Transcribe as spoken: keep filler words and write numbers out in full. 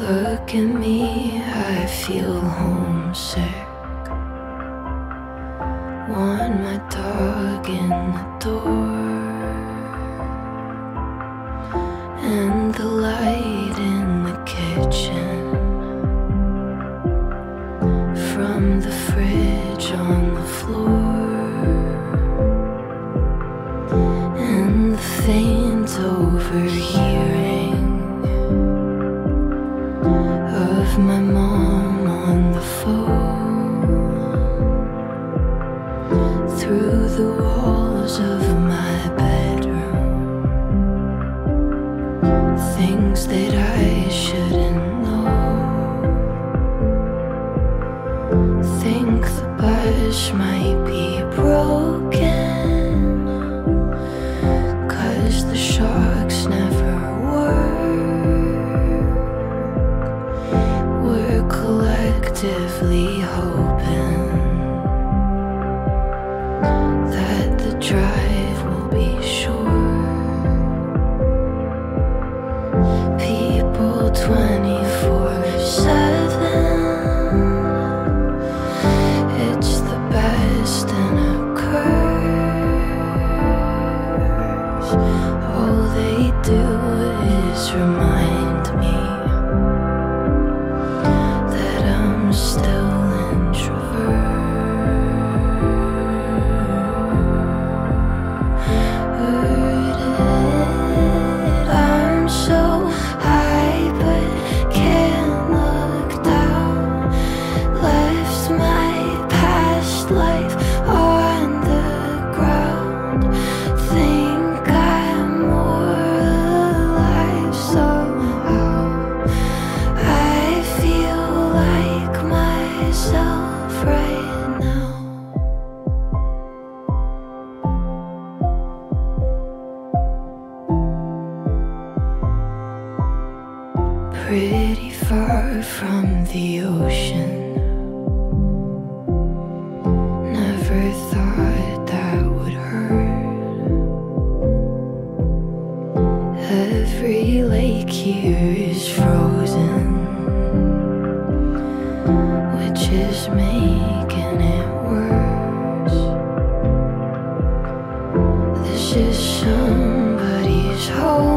Look at me, I feel homesick. Want my dog in the door, and the light in the kitchen, from the fridge on the floor, and the faint overhearing of my mom on the phone, through the walls of my bedroom, things that I shouldn't know. Think the bus might be broken, 'cause the shocks never collectively hoping that the drive will be short. People twenty-four seven, it's the best and a curse. All they do is remind me still introverted. I'm so high but can't look down. Left my past life on the ground. Think I'm more alive somehow. I feel like myself right now. Pretty far from the ocean, never thought that would hurt. Every lake here is frozen, which is making it worse. This is somebody's home.